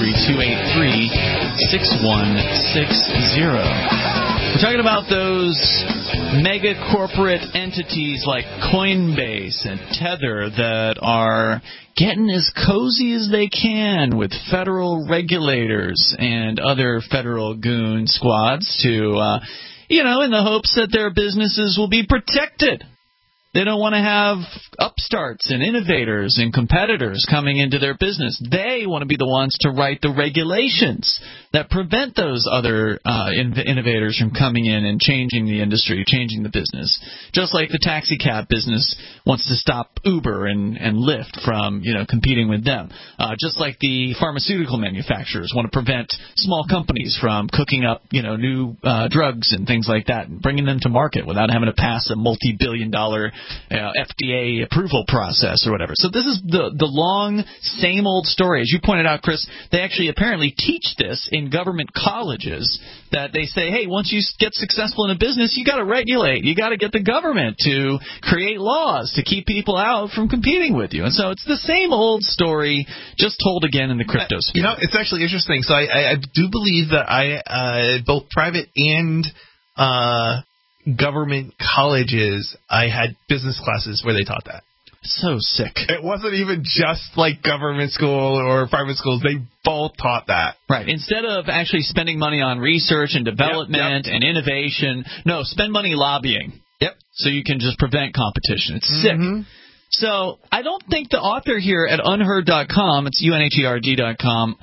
603-283-6160. We're talking about those mega corporate entities like Coinbase and Tether that are getting as cozy as they can with federal regulators and other federal goon squads to, in the hopes that their businesses will be protected. They don't want to have upstarts and innovators and competitors coming into their business. They want to be the ones to write the regulations that prevent those other innovators from coming in and changing the industry, changing the business. Just like the taxi cab business wants to stop Uber and Lyft from, competing with them. Just like the pharmaceutical manufacturers want to prevent small companies from cooking up, new drugs and things like that and bringing them to market without having to pass a multi-billion-dollar FDA approval process or whatever. So this is the long, same old story. As you pointed out, Chris, they actually apparently teach this in government colleges, that they say, hey, once you get successful in a business, you got to regulate. You got to get the government to create laws to keep people out from competing with you. And so it's the same old story, just told again in the crypto sphere. It's actually interesting. So I do believe that both private and government colleges, I had business classes where they taught that. So sick. It wasn't even just like government school or private schools. They both taught that. Right. Instead of actually spending money on research and development and innovation, no, spend money lobbying. Yep. So you can just prevent competition. It's sick. So I don't think the author here at unheard.com, it's unherd.com,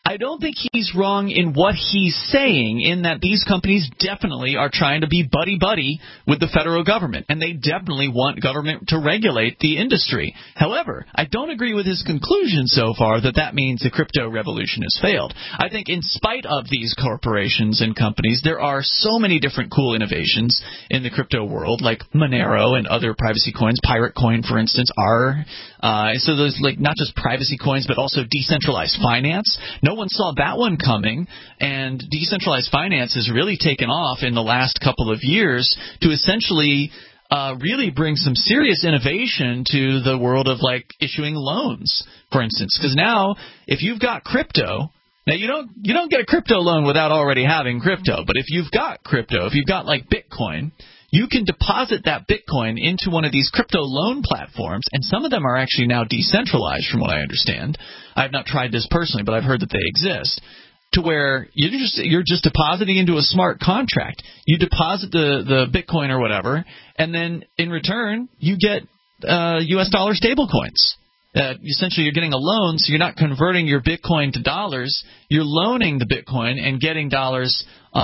I don't think he's wrong in what he's saying, in that these companies definitely are trying to be buddy-buddy with the federal government, and they definitely want government to regulate the industry. However, I don't agree with his conclusion so far that that means the crypto revolution has failed. I think in spite of these corporations and companies, there are so many different cool innovations in the crypto world, like Monero and other privacy coins. Pirate Coin, for instance, are. So there's like not just privacy coins, but also decentralized finance. No one saw that one coming, and decentralized finance has really taken off in the last couple of years to essentially really bring some serious innovation to the world of like issuing loans, for instance. Because now, if you've got crypto, now you don't get a crypto loan without already having crypto. But if you've got crypto, if you've got like Bitcoin, you can deposit that Bitcoin into one of these crypto loan platforms, and some of them are actually now decentralized, from what I understand. I have not tried this personally, but I've heard that they exist, to where you're just depositing into a smart contract. You deposit the Bitcoin or whatever, and then in return you get U.S. dollar stable coins. Essentially, you're getting a loan, so you're not converting your Bitcoin to dollars. You're loaning the Bitcoin and getting dollars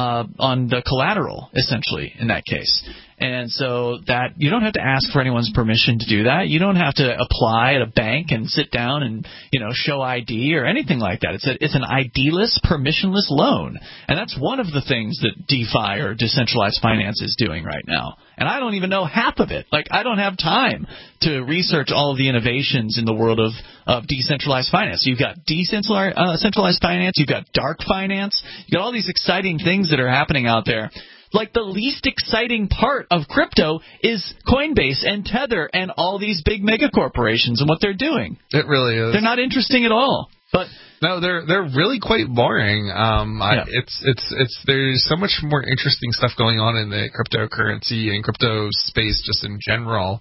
on the collateral, essentially, in that case. And so that you don't have to ask for anyone's permission to do that. You don't have to apply at a bank and sit down and, show ID or anything like that. It's an ID-less, permissionless loan. And that's one of the things that DeFi or decentralized finance is doing right now. And I don't even know half of it. Like, I don't have time to research all of the innovations in the world of decentralized finance. You've got decentralized finance. You've got dark finance. You've got all these exciting things that are happening out there. Like, the least exciting part of crypto is Coinbase and Tether and all these big mega corporations and what they're doing. It really is. They're not interesting at all. But no, they're really quite boring. There's so much more interesting stuff going on in the cryptocurrency and crypto space just in general.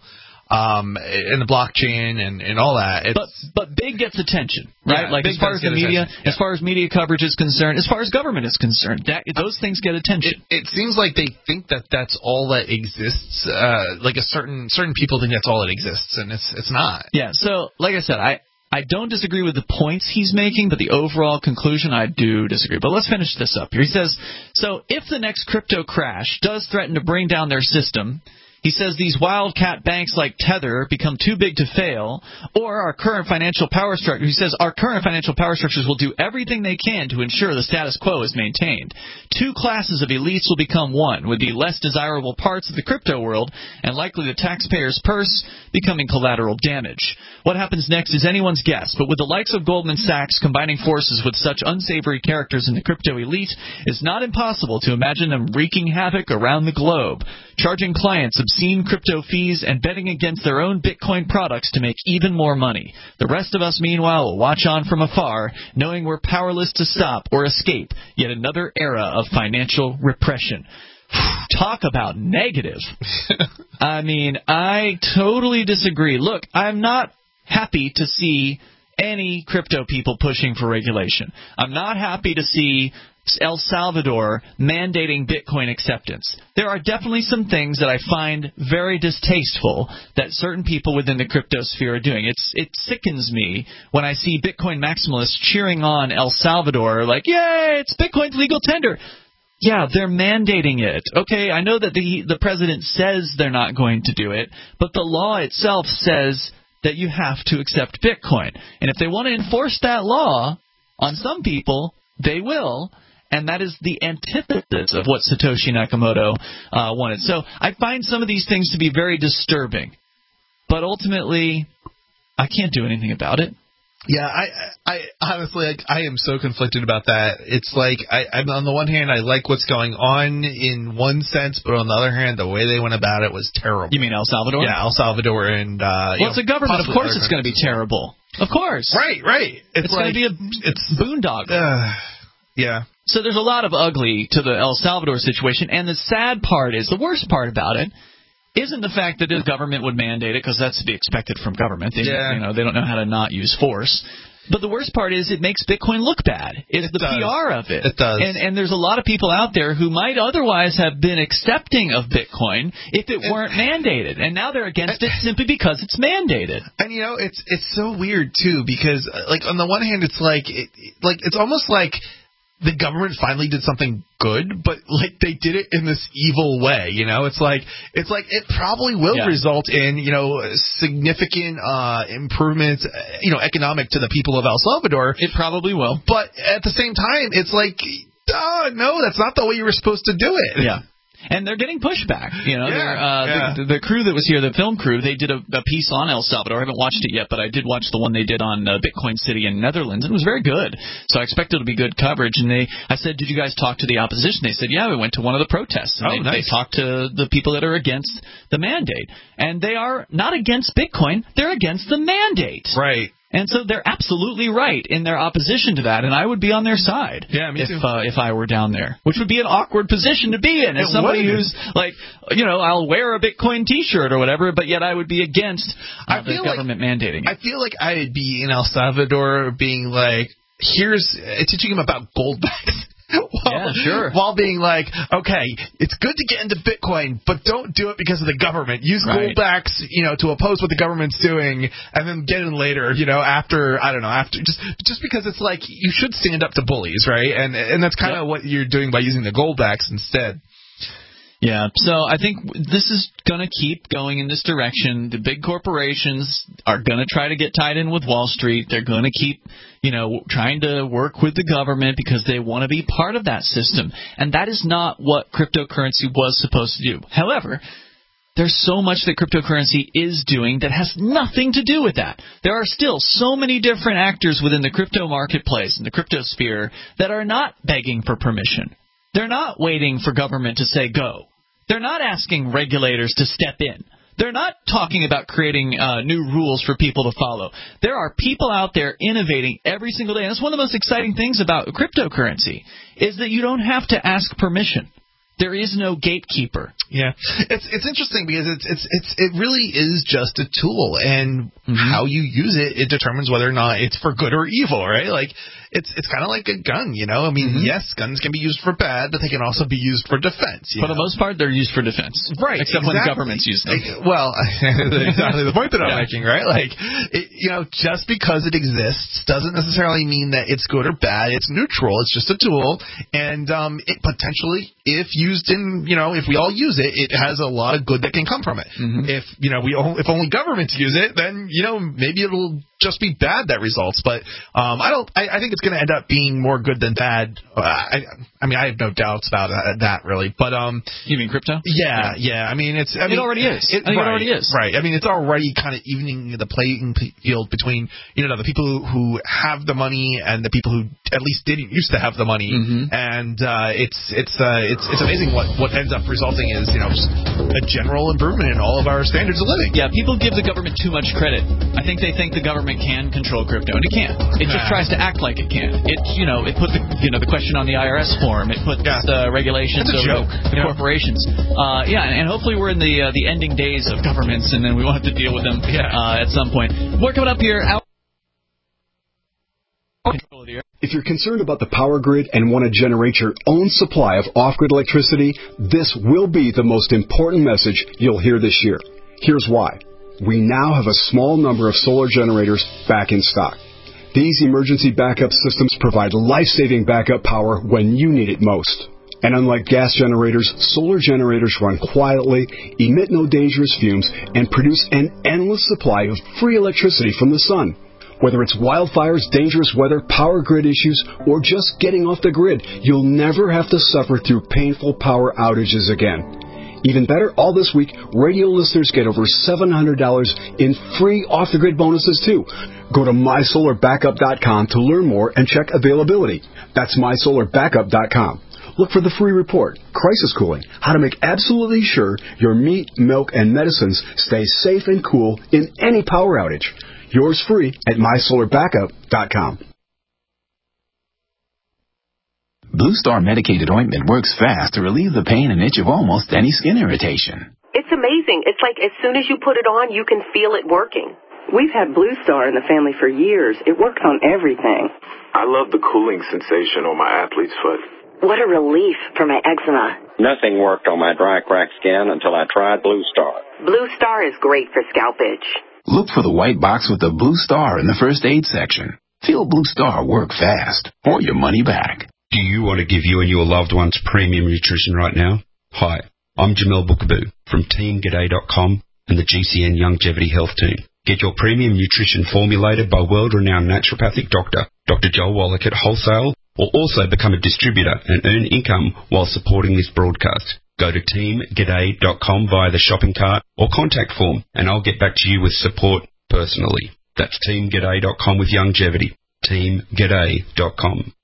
In the blockchain and all that. But big gets attention, right? Yeah, like as far as the media, as far as media coverage is concerned, as far as government is concerned, those things get attention. It seems like they think that that's all that exists. Like certain people think that's all that exists, and it's not. Yeah. So, like I said, I don't disagree with the points he's making, but the overall conclusion I do disagree. But let's finish this up here. He says, so if the next crypto crash does threaten to bring down their system, he says these wildcat banks like Tether become too big to fail, or our current financial power structure. He says our current financial power structures will do everything they can to ensure the status quo is maintained. Two classes of elites will become one, with the less desirable parts of the crypto world and likely the taxpayer's purse becoming collateral damage. What happens next is anyone's guess, but with the likes of Goldman Sachs combining forces with such unsavory characters in the crypto elite, it's not impossible to imagine them wreaking havoc around the globe, charging clients obscene crypto fees and betting against their own Bitcoin products to make even more money. The rest of us, meanwhile, will watch on from afar, knowing we're powerless to stop or escape yet another era of financial repression. Talk about negative. I mean, I totally disagree. Look, I'm not happy to see any crypto people pushing for regulation. I'm not happy to see El Salvador mandating Bitcoin acceptance. There are definitely some things that I find very distasteful that certain people within the crypto sphere are doing. It sickens me when I see Bitcoin maximalists cheering on El Salvador like, yay, it's Bitcoin's legal tender. Yeah, they're mandating it. Okay, I know that the president says they're not going to do it, but the law itself says that you have to accept Bitcoin. And if they want to enforce that law on some people, they will. And that is the antithesis of what Satoshi Nakamoto wanted. So I find some of these things to be very disturbing. But ultimately, I can't do anything about it. Yeah, I honestly, I am so conflicted about that. It's like, I'm on the one hand, I like what's going on in one sense, but on the other hand, the way they went about it was terrible. You mean El Salvador? Yeah, El Salvador and, well, it's a government. Of course it's going to be terrible. Of course. Right. It's going to be it's boondoggle. Yeah. So there's a lot of ugly to the El Salvador situation, and the sad part is, the worst part about it, isn't the fact that the government would mandate it, because that's to be expected from government. They don't know how to not use force. But the worst part is it makes Bitcoin look bad. It's the PR of it. It does. And there's a lot of people out there who might otherwise have been accepting of Bitcoin if it weren't mandated. And now they're against it simply because it's mandated. And, it's so weird, too, because, on the one hand, it's it's almost like the government finally did something good, but they did it in this evil way. It's like it probably will result in significant improvements, economic to the people of El Salvador. It probably will, but at the same time, it's like, no, that's not the way you were supposed to do it. Yeah. And they're getting pushback. The crew that was here, the film crew, they did a piece on El Salvador. I haven't watched it yet, but I did watch the one they did on Bitcoin City in Netherlands, and it was very good. So I expect it'll be good coverage. And I said, did you guys talk to the opposition? They said, yeah, we went to one of the protests. And they talked to the people that are against the mandate. And they are not against Bitcoin. They're against the mandate. Right. And so they're absolutely right in their opposition to that, and I would be on their side if I were down there, which would be an awkward position to be in as somebody who's I'll wear a Bitcoin T-shirt or whatever, but yet I would be against the government mandating it. I feel like I'd be in El Salvador being like, teaching them about goldbacks. While being like, okay, it's good to get into Bitcoin, but don't do it because of the government. Use goldbacks, to oppose what the government's doing, and then get in later, after just because it's like you should stand up to bullies, right? And that's kind of what you're doing by using the goldbacks instead. Yeah, so I think this is going to keep going in this direction. The big corporations are going to try to get tied in with Wall Street. They're going to keep, trying to work with the government because they want to be part of that system. And that is not what cryptocurrency was supposed to do. However, there's so much that cryptocurrency is doing that has nothing to do with that. There are still so many different actors within the crypto marketplace and the crypto sphere that are not begging for permission. They're not waiting for government to say go. They're not asking regulators to step in. They're not talking about creating new rules for people to follow. There are people out there innovating every single day. And that's one of the most exciting things about cryptocurrency is that you don't have to ask permission. There is no gatekeeper. Yeah, it's interesting because it really is just a tool, and how you use it determines whether or not it's for good or evil, right? Like it's kind of like a gun, I mean, yes, guns can be used for bad, but they can also be used for defense. For the most part, they're used for defense, right? Except when governments use them. Well, exactly the point that I'm making, right? Like, just because it exists doesn't necessarily mean that it's good or bad. It's neutral. It's just a tool, and it potentially, if used in, if we all use it, it has a lot of good that can come from it. If if only governments use it, then maybe it'll just be bad that results. But I think it's going to end up being more good than bad. I have no doubts about that really. But you mean crypto? Yeah. I mean, it already is. It already is. Right. I mean, it's already kind of evening the playing field between the people who have the money and the people who at least didn't used to have the money. And it's amazing what ends up resulting is just a general improvement in all of our standards of living. Yeah, people give the government too much credit. I think they think the government can control crypto, and it can't. It just tries to act like it can. It put the question on the IRS form. It put the regulations over the corporations. And hopefully we're in the ending days of governments, and then we won't have to deal with them at some point. We're coming up here. If you're concerned about the power grid and want to generate your own supply of off-grid electricity, this will be the most important message you'll hear this year. Here's why. We now have a small number of solar generators back in stock. These emergency backup systems provide life-saving backup power when you need it most. And unlike gas generators, solar generators run quietly, emit no dangerous fumes, and produce an endless supply of free electricity from the sun. Whether it's wildfires, dangerous weather, power grid issues, or just getting off the grid, you'll never have to suffer through painful power outages again. Even better, all this week, radio listeners get over $700 in free off-the-grid bonuses, too. Go to mysolarbackup.com to learn more and check availability. That's mysolarbackup.com. Look for the free report, Crisis Cooling, how to make absolutely sure your meat, milk, and medicines stay safe and cool in any power outage. Yours free at mysolarbackup.com. Blue Star medicated ointment works fast to relieve the pain and itch of almost any skin irritation. It's amazing. It's like as soon as you put it on, you can feel it working. We've had Blue Star in the family for years. It works on everything. I love the cooling sensation on my athlete's foot. What a relief for my eczema. Nothing worked on my dry, cracked skin until I tried Blue Star. Blue Star is great for scalp itch. Look for the white box with the Blue Star in the first aid section. Feel Blue Star work fast, or your money back. Do you want to give you and your loved ones premium nutrition right now? Hi, I'm Jamel Bookaboo from TeamG'day.com and the GCN Longevity Health Team. Get your premium nutrition formulated by world-renowned naturopathic doctor, Dr. Joel Wallach at Wholesale, or also become a distributor and earn income while supporting this broadcast. Go to TeamG'day.com via the shopping cart or contact form, and I'll get back to you with support personally. That's TeamG'day.com with longevity. TeamG'day.com.